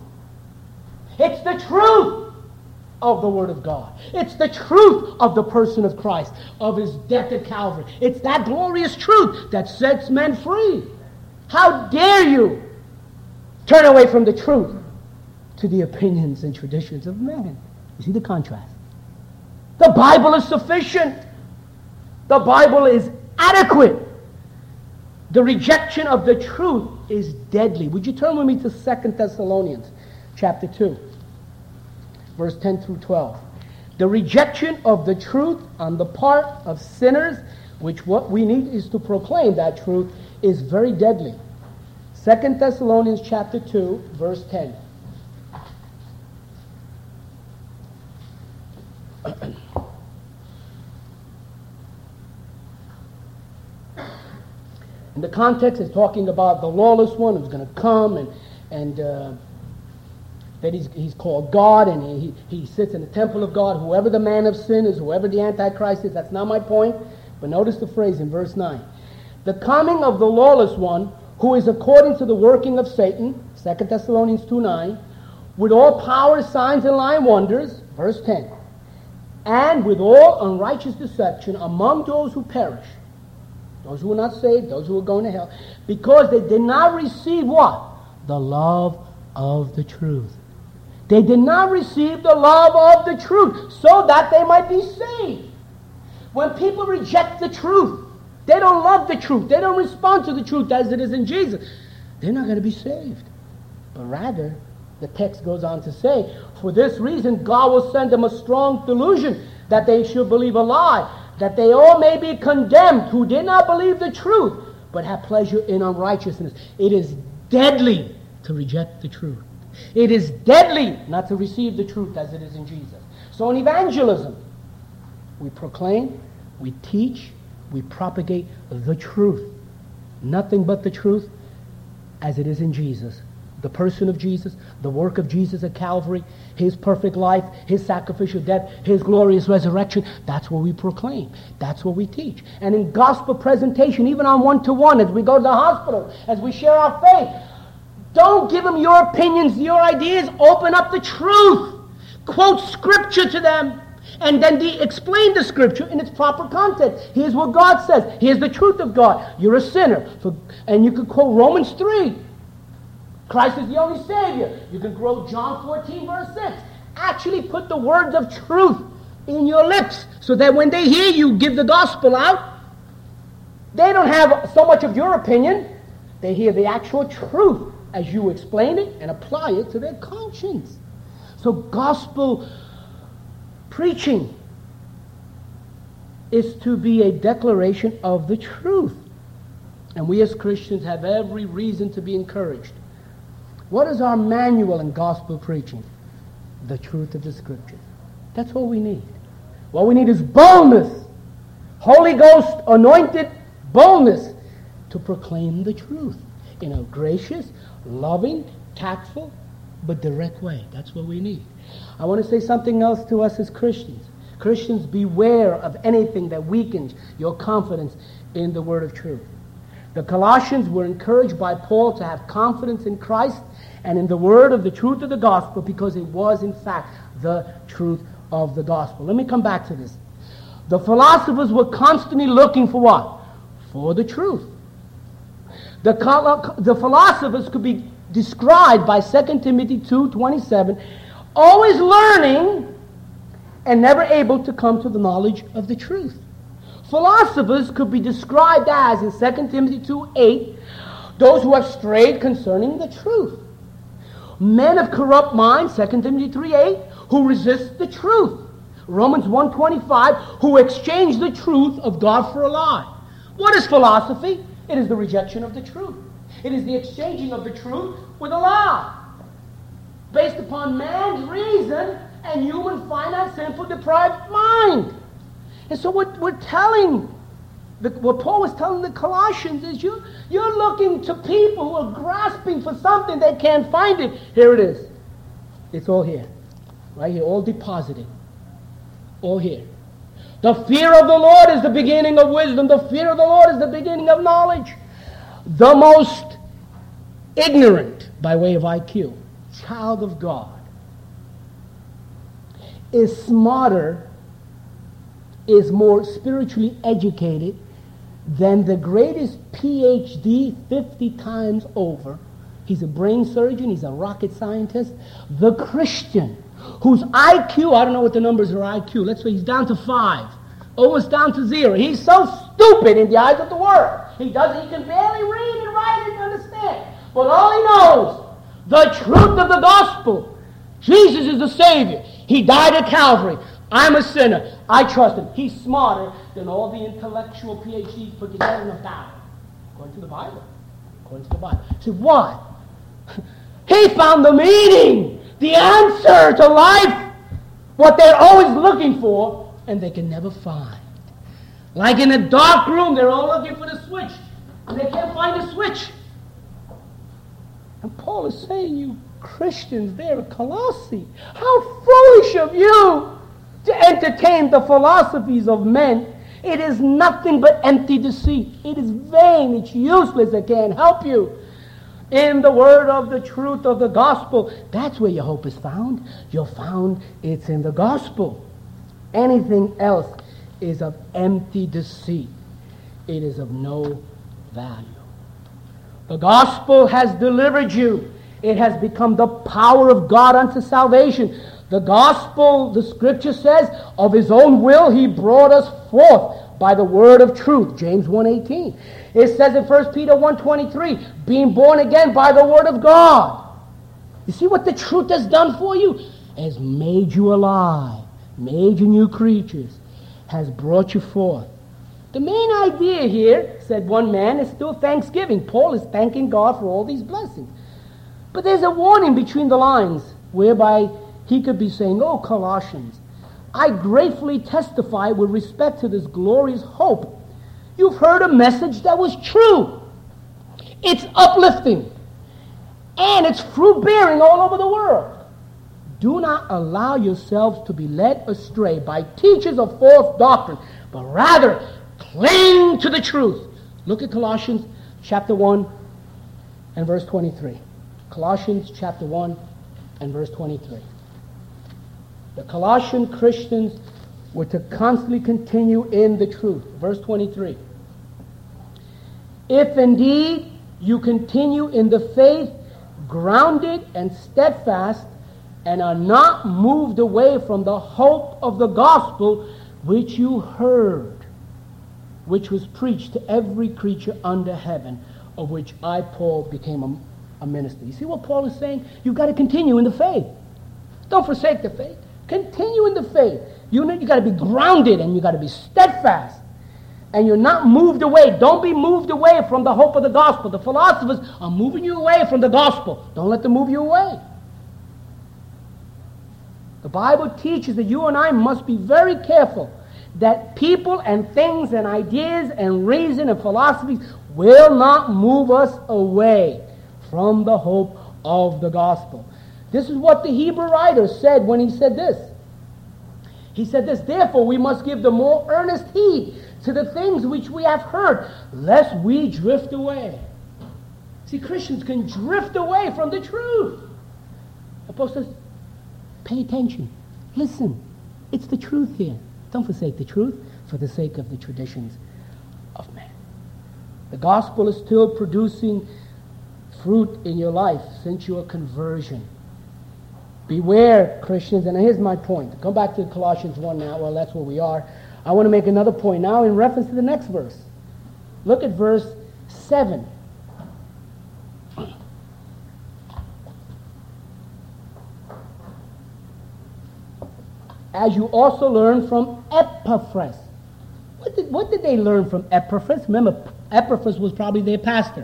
It's the truth of the Word of God. It's the truth of the person of Christ, of His death at Calvary. It's that glorious truth that sets men free. How dare you turn away from the truth to the opinions and traditions of men? You see the contrast. The Bible is sufficient. The Bible is adequate. The rejection of the truth is deadly. Would you turn with me to Second Thessalonians chapter two, verse ten through twelve. The rejection of the truth on the part of sinners, which what we need is to proclaim that truth, is very deadly. Second Thessalonians chapter two, verse ten. In the context, it's talking about the lawless one who's going to come and and uh, that he's he's called God and he he sits in the temple of God. Whoever the man of sin is, whoever the Antichrist is, that's not my point. But notice the phrase in verse nine. The coming of the lawless one, who is according to the working of Satan, Second Thessalonians two nine, with all power, signs, and lying wonders, verse ten, and with all unrighteous deception among those who perish, those who are not saved, those who are going to hell, because they did not receive what? The love of the truth. They did not receive the love of the truth so that they might be saved. When people reject the truth, they don't love the truth, they don't respond to the truth as it is in Jesus, they're not going to be saved. But rather, the text goes on to say, for this reason God will send them a strong delusion that they should believe a lie, that they all may be condemned who did not believe the truth, but have pleasure in unrighteousness. It is deadly to reject the truth. It is deadly not to receive the truth as it is in Jesus. So in evangelism, we proclaim, we teach, we propagate the truth. Nothing but the truth as it is in Jesus. The person of Jesus, the work of Jesus at Calvary, His perfect life, His sacrificial death, His glorious resurrection. That's what we proclaim. That's what we teach. And in gospel presentation, even on one-to-one, as we go to the hospital, as we share our faith, don't give them your opinions, your ideas. Open up the truth. Quote Scripture to them. And then de- explain the Scripture in its proper context. Here's what God says. Here's the truth of God. You're a sinner. For, and you could quote Romans three. Christ is the only Savior. You can quote John fourteen, verse six. Actually put the words of truth in your lips so that when they hear you give the gospel out, they don't have so much of your opinion. They hear the actual truth as you explain it and apply it to their conscience. So gospel preaching is to be a declaration of the truth. And we as Christians have every reason to be encouraged. What is our manual in gospel preaching? The truth of the Scriptures. That's all we need. What we need is boldness. Holy Ghost anointed boldness to proclaim the truth in a gracious, loving, tactful, but direct way. That's what we need. I want to say something else to us as Christians. Christians, beware of anything that weakens your confidence in the word of truth. The Colossians were encouraged by Paul to have confidence in Christ and in the word of the truth of the gospel, because it was, in fact, the truth of the gospel. Let me come back to this. The philosophers were constantly looking for what? For the truth. The, the philosophers could be described by Second Timothy two twenty-seven, always learning and never able to come to the knowledge of the truth. Philosophers could be described as, in Second Timothy two eight, those who have strayed concerning the truth. Men of corrupt minds, Second Timothy three eight, who resist the truth. Romans one twenty-five, who exchange the truth of God for a lie. What is philosophy? It is the rejection of the truth. It is the exchanging of the truth with a lie, based upon man's reason and human finite, sinful, deprived mind. And so what we're telling, the, what Paul was telling the Colossians is you, you're looking to people who are grasping for something they can't find it. Here it is. It's all here. Right here, all deposited. All here. The fear of the Lord is the beginning of wisdom. The fear of the Lord is the beginning of knowledge. The most ignorant, by way of I Q, child of God is smarter, is more spiritually educated than the greatest P H D fifty times over. He's a brain surgeon. He's a rocket scientist. The Christian, whose I Q, I don't know what the numbers are I Q, let's say he's down to five, almost down to zero. He's so stupid in the eyes of the world. He doesn't, he can barely read and write and understand. But all he knows, the truth of the gospel. Jesus is the Savior. He died at Calvary. I'm a sinner. I trust him. He's smarter than all the intellectual P H Ds put together in a Bible. According to the Bible. According to the Bible. See, why? He found the meaning, the answer to life, what they're always looking for, and they can never find. Like in a dark room, they're all looking for the switch, and they can't find the switch. And Paul is saying, you Christians there at Colossae, how foolish of you to entertain the philosophies of men. It is nothing but empty deceit. It is vain. It's useless. It can't help you. In the word of the truth of the gospel, that's where your hope is found. You're found, it's in the gospel. Anything else is of empty deceit. It is of no value. The gospel has delivered you. It has become the power of God unto salvation. The gospel, the scripture says, of his own will he brought us forth by the word of truth. James one eighteen. It says in First Peter one twenty-three, being born again by the word of God. You see what the truth has done for you? Has made you alive, made you new creatures, has brought you forth. The main idea here, said one man, is still thanksgiving. Paul is thanking God for all these blessings. But there's a warning between the lines, whereby he could be saying, oh, Colossians, I gratefully testify with respect to this glorious hope. You've heard a message that was true. It's uplifting. And it's fruit-bearing all over the world. Do not allow yourselves to be led astray by teachers of false doctrine, but rather cling to the truth. Look at Colossians chapter one and verse twenty-three. Colossians chapter one and verse twenty-three. The Colossian Christians were to constantly continue in the truth. Verse twenty-three. If indeed you continue in the faith, grounded and steadfast, and are not moved away from the hope of the gospel which you heard, which was preached to every creature under heaven, of which I, Paul, became a, a minister. You see what Paul is saying? You've got to continue in the faith. Don't forsake the faith. Continue in the faith. You know, you got to be grounded and you got to be steadfast. And you're not moved away. Don't be moved away from the hope of the gospel. The philosophers are moving you away from the gospel. Don't let them move you away. The Bible teaches that you and I must be very careful that people and things and ideas and reason and philosophies will not move us away from the hope of the gospel. This is what the Hebrew writer said when he said this. He said this, therefore we must give the more earnest heed to the things which we have heard, lest we drift away. See, Christians can drift away from the truth. Apostle says, pay attention. Listen. It's the truth here. Don't forsake the truth for the sake of the traditions of man. The gospel is still producing fruit in your life since your conversion. Beware, Christians, and here's my point. Come back to Colossians one now. Well, that's where we are. I want to make another point now in reference to the next verse. Look at verse seven. As you also learn from Epaphras. What did, what did they learn from Epaphras? Remember, Epaphras was probably their pastor.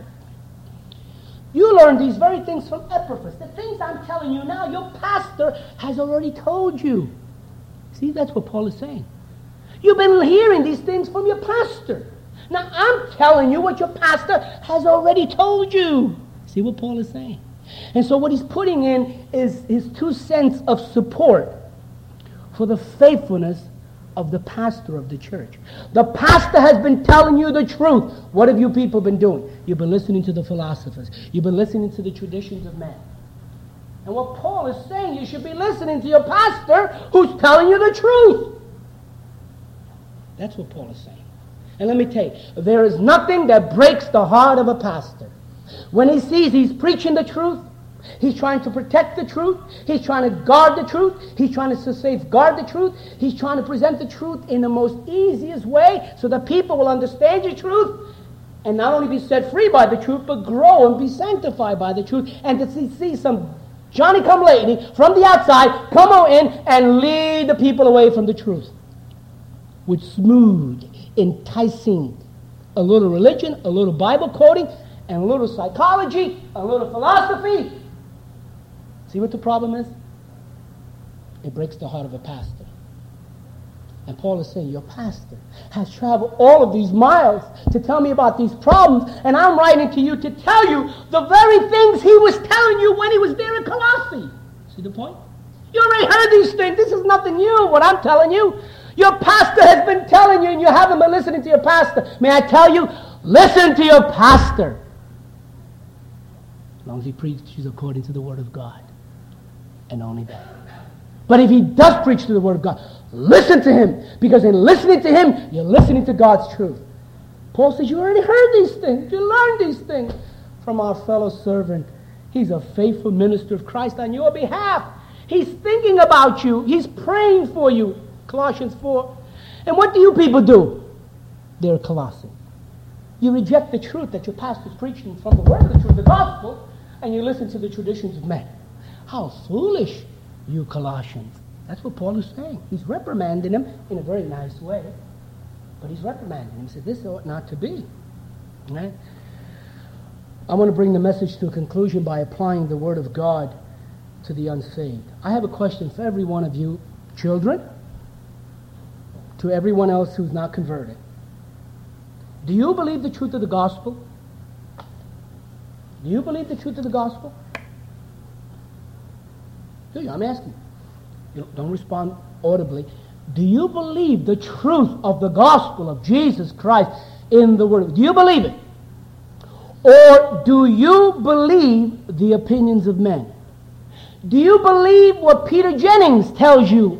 You learned these very things from Epaphras. The things I'm telling you now, your pastor has already told you. See, that's what Paul is saying. You've been hearing these things from your pastor. Now I'm telling you what your pastor has already told you. See what Paul is saying? And so what he's putting in is his two cents of support for the faithfulness of the pastor of the church. The pastor has been telling you the truth. What have you people been doing? You've been listening to the philosophers. You've been listening to the traditions of men. And what Paul is saying, you should be listening to your pastor who's telling you the truth. That's what Paul is saying. And let me tell you, there is nothing that breaks the heart of a pastor. When he sees he's preaching the truth, he's trying to protect the truth. He's trying to guard the truth. He's trying to safeguard the truth. He's trying to present the truth in the most easiest way so that people will understand the truth and not only be set free by the truth, but grow and be sanctified by the truth. And to see, see some Johnny-come-lately from the outside come on in and lead the people away from the truth with smooth, enticing, a little religion, a little Bible quoting, and a little psychology, a little philosophy. See what the problem is? It breaks the heart of a pastor. And Paul is saying, your pastor has traveled all of these miles to tell me about these problems, and I'm writing to you to tell you the very things he was telling you when he was there in Colossae. See the point? You already heard these things. This is nothing new, what I'm telling you. Your pastor has been telling you, and you haven't been listening to your pastor. May I tell you, listen to your pastor. As long as he preaches according to the Word of God. And only that. But if he does preach to the Word of God, listen to him. Because in listening to him, you're listening to God's truth. Paul says, you already heard these things. You learned these things from our fellow servant. He's a faithful minister of Christ on your behalf. He's thinking about you. He's praying for you. Colossians four. And what do you people do? They're Colossians. You reject the truth that your pastor's preaching from the Word of the truth, the gospel, and you listen to the traditions of men. How foolish, you Colossians. That's what Paul is saying. He's reprimanding them in a very nice way. But he's reprimanding them. He said, this ought not to be. Right? I want to bring the message to a conclusion by applying the Word of God to the unsaved. I have a question for every one of you children, to everyone else who's not converted. Do you believe the truth of the gospel? Do you believe the truth of the gospel? Do you? I'm asking you. Don't, don't respond audibly. Do you believe the truth of the gospel of Jesus Christ in the Word? Do you believe it? Or do you believe the opinions of men? Do you believe what Peter Jennings tells you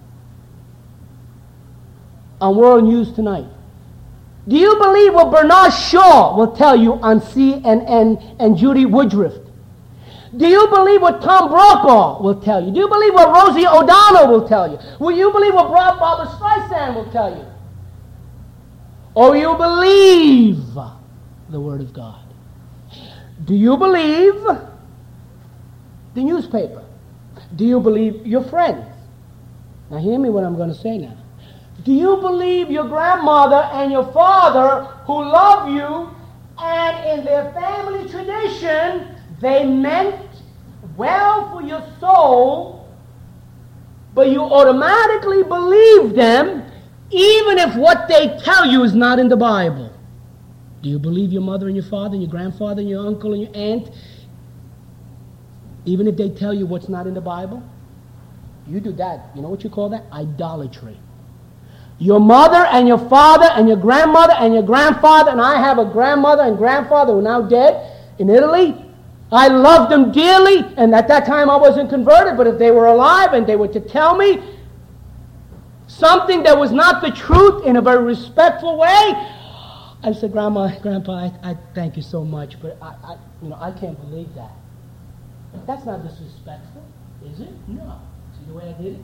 on World News Tonight? Do you believe what Bernard Shaw will tell you on C N N and Judy Woodruff? Do you believe what Tom Brokaw will tell you? Do you believe what Rosie O'Donnell will tell you? Will you believe what Barbara Streisand will tell you? Or you believe the Word of God? Do you believe the newspaper? Do you believe your friends? Now hear me what I'm going to say now. Do you believe your grandmother and your father who love you, and in their family tradition they meant well for your soul, but you automatically believe them even if what they tell you is not in the Bible? Do you believe your mother and your father and your grandfather and your uncle and your aunt even if they tell you what's not in the Bible, you do that. You know what you call that? Idolatry. Your mother and your father and your grandmother and your grandfather, and I have a grandmother and grandfather who are now dead in Italy. I loved them dearly, and at that time I wasn't converted, but if they were alive and they were to tell me something that was not the truth in a very respectful way, I said, Grandma, Grandpa, I, I thank you so much, but I, I, you know, I can't believe that. That's not disrespectful, is it? No. See the way I did it?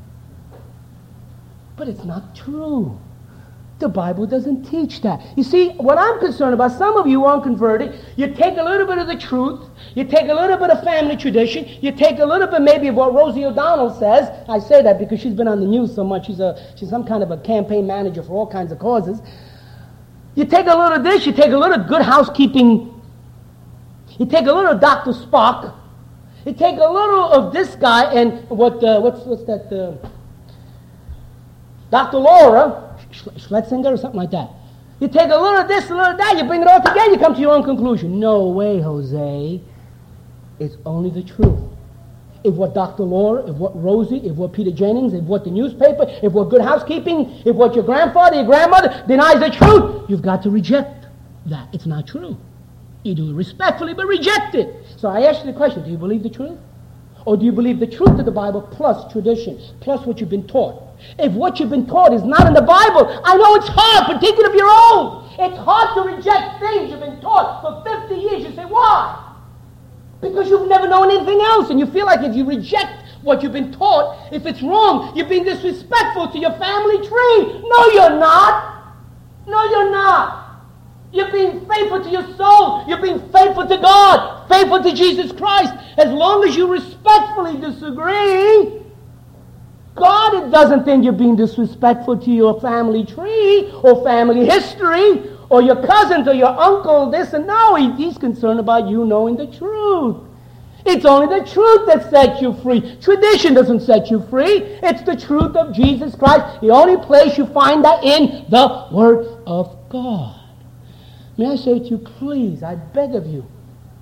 But it's not true. The Bible doesn't teach that. You see, what I'm concerned about, some of you aren't converted. You take a little bit of the truth. You take a little bit of family tradition. You take a little bit maybe of what Rosie O'Donnell says. I say that because she's been on the news so much. She's a she's some kind of a campaign manager for all kinds of causes. You take a little of this. You take a little Good Housekeeping. You take a little Doctor Spock. You take a little of this guy and what uh, what's what's that? Uh, Doctor Laura Schletzinger or something like that. You take a little of this, a little of that, you bring it all together, you come to your own conclusion. No way, Jose. It's only the truth. If what Doctor Laura, if what Rosie, if what Peter Jennings, if what the newspaper, if what Good Housekeeping, if what your grandfather, your grandmother denies the truth, you've got to reject that. It's not true. You do it respectfully, but reject it. So I ask you the question, do you believe the truth? Or do you believe the truth of the Bible plus tradition, plus what you've been taught? If what you've been taught is not in the Bible, I know it's hard, particularly of your own. It's hard to reject things you've been taught for fifty years. You say, why? Because you've never known anything else, and you feel like if you reject what you've been taught, if it's wrong, you're being disrespectful to your family tree. No, you're not. No, you're not. You're being faithful to your soul. You're being faithful to God, faithful to Jesus Christ. As long as you respectfully disagree, God doesn't think you're being disrespectful to your family tree or family history or your cousins or your uncle, this and no. He, he's concerned about you knowing the truth. It's only the truth that sets you free. Tradition doesn't set you free. It's the truth of Jesus Christ. The only place you find that in the Word of God. May I say to you, please, I beg of you,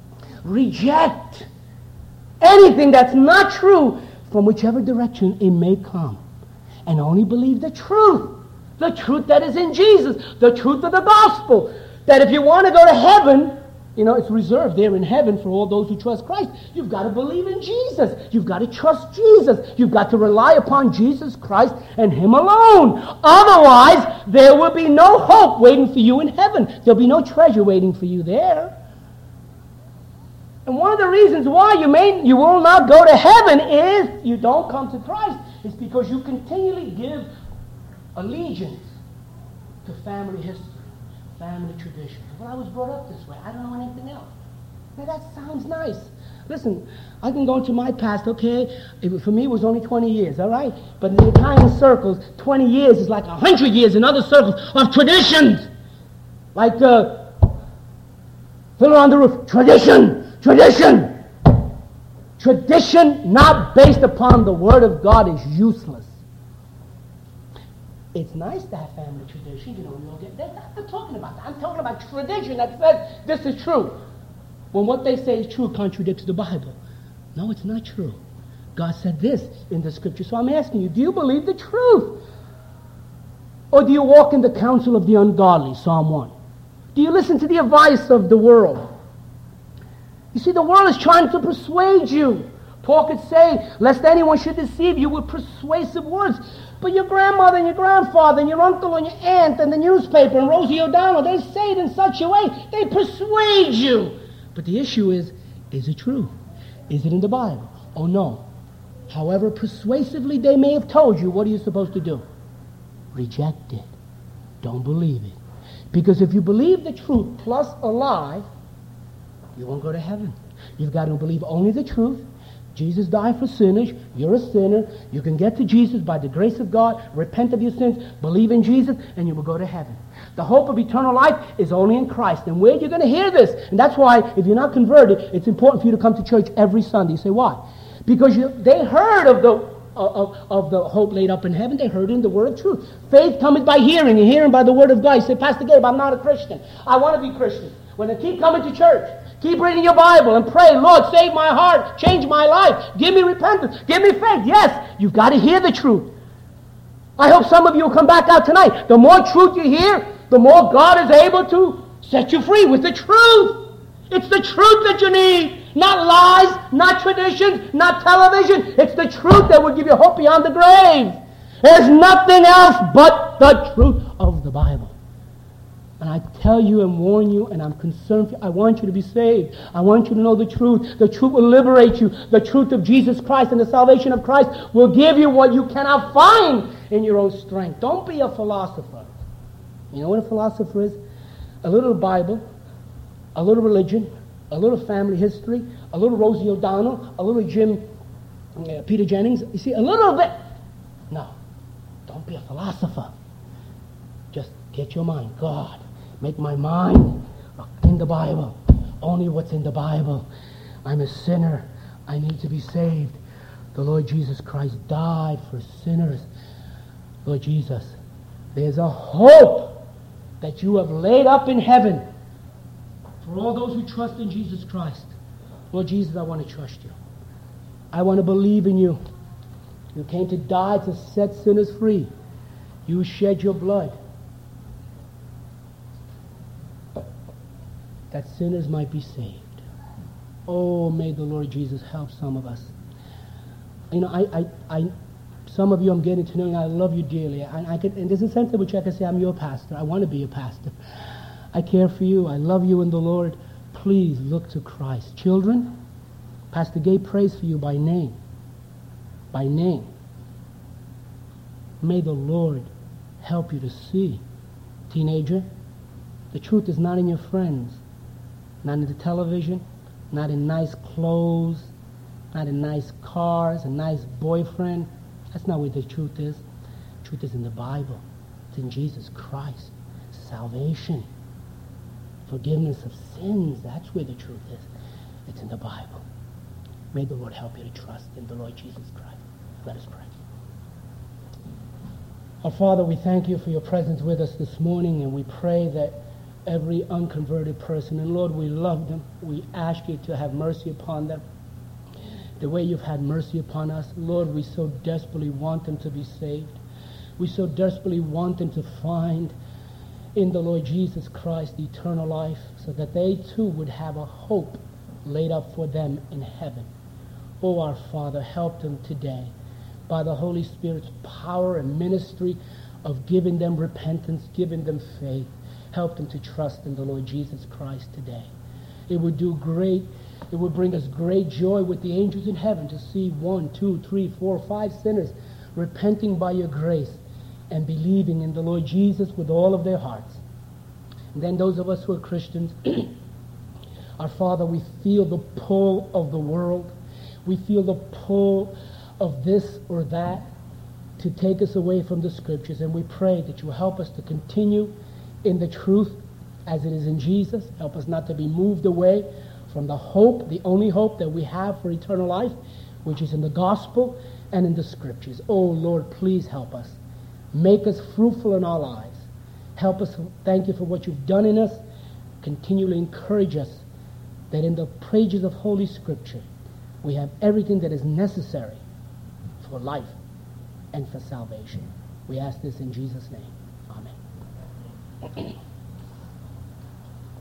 reject anything that's not true from whichever direction it may come, and only believe the truth, the truth that is in Jesus, the truth of the gospel, that if you want to go to heaven, you know, it's reserved there in heaven for all those who trust Christ. You've got to believe in Jesus. You've got to trust Jesus. You've got to rely upon Jesus Christ and Him alone. Otherwise, there will be no hope waiting for you in heaven. There'll be no treasure waiting for you there. And one of the reasons why you may you will not go to heaven if you don't come to Christ is because you continually give allegiance to family history, family tradition. Well, I was brought up this way. I don't know anything else. Now that sounds nice. Listen, I can go into my past, okay? It, for me, it was only twenty years, all right? But in the Italian circles, twenty years is like one hundred years in other circles of traditions. Like uh, Fiddler on the Roof. Tradition! Tradition! Tradition not based upon the Word of God is useless. It's nice to have family tradition, you know, we all get that. I'm not talking about that. I'm talking about tradition that says this is true. When what they say is true contradicts the Bible. No, it's not true. God said this in the Scripture. So I'm asking you, do you believe the truth? Or do you walk in the counsel of the ungodly, Psalm one? Do you listen to the advice of the world? You see, the world is trying to persuade you. Paul could say, lest anyone should deceive you with persuasive words. But your grandmother and your grandfather and your uncle and your aunt and the newspaper and Rosie O'Donnell, they say it in such a way, they persuade you. But the issue is, is it true? Is it in the Bible? Oh no. However persuasively they may have told you, what are you supposed to do? Reject it. Don't believe it. Because if you believe the truth plus a lie, you won't go to heaven. You've got to believe only the truth. Jesus died for sinners. You're a sinner. You can get to Jesus by the grace of God. Repent of your sins. Believe in Jesus, and you will go to heaven. The hope of eternal life is only in Christ. And where you're going to hear this? And that's why, if you're not converted, it's important for you to come to church every Sunday. You say, why? Because you, they heard of the of, of the hope laid up in heaven. They heard it in the word of truth. Faith cometh by hearing, and hearing by the word of God. You say, Pastor Gabe, I'm not a Christian. I want to be Christian. When I keep coming to church, Keep reading your Bible and pray, Lord, save my heart, change my life, give me repentance, give me faith. Yes, you've got to hear the truth. I hope some of you will come back out tonight. The more truth you hear, the more God is able to set you free with the truth. It's the truth that you need. Not lies, not traditions, not television. It's the truth that will give you hope beyond the grave. There's nothing else but the truth of the Bible. And I tell you and warn you, and I'm concerned for you, I want you to be saved. I want you to know the truth. The truth will liberate you. The truth of Jesus Christ and the salvation of Christ will give you what you cannot find in your own strength. Don't be a philosopher. You know what a philosopher is? A little Bible, a little religion, a little family history, a little Rosie O'Donnell, a little Jim uh, Peter Jennings. You see, a little bit. No, don't be a philosopher. Just get your mind. God, make my mind in the Bible. Only what's in the Bible. I'm a sinner. I need to be saved. The Lord Jesus Christ died for sinners. Lord Jesus, there's a hope that you have laid up in heaven for all those who trust in Jesus Christ. Lord Jesus, I want to trust you. I want to believe in you. You came to die to set sinners free. You shed your blood that sinners might be saved. Oh, may the Lord Jesus help some of us. You know, I, I, I some of you I'm getting to know, and I love you dearly. And, I could, and there's a sense in which I can say I'm your pastor. I want to be your pastor. I care for you. I love you in the Lord. Please look to Christ. Children, Pastor Gay prays for you by name. By name. May the Lord help you to see. Teenager, the truth is not in your friends, not in the television, not in nice clothes, not in nice cars, a nice boyfriend. That's not where the truth is. The truth is in the Bible. It's in Jesus Christ. Salvation. Forgiveness of sins. That's where the truth is. It's in the Bible. May the Lord help you to trust in the Lord Jesus Christ. Let us pray. Our Father, we thank you for your presence with us this morning, and we pray that every unconverted person, and Lord, we love them. We ask you to have mercy upon them. The way you've had mercy upon us, Lord, we so desperately want them to be saved. We so desperately want them to find in the Lord Jesus Christ eternal life, so that they too would have a hope laid up for them in heaven. Oh, our Father, help them today by the Holy Spirit's power and ministry of giving them repentance, giving them faith. Help them to trust in the Lord Jesus Christ today. It would do great, it would bring us great joy with the angels in heaven to see one, two, three, four, five sinners repenting by your grace and believing in the Lord Jesus with all of their hearts. And then those of us who are Christians, our Father, we feel the pull of the world. We feel the pull of this or that to take us away from the Scriptures. And we pray that you will help us to continue in the truth as it is in Jesus. Help us not to be moved away from the hope, the only hope that we have for eternal life, which is in the gospel and in the Scriptures. Oh, Lord, please help us. Make us fruitful in our lives. Help us. Thank you for what you've done in us. Continually encourage us that in the pages of Holy Scripture we have everything that is necessary for life and for salvation. We ask this in Jesus' name. Amen.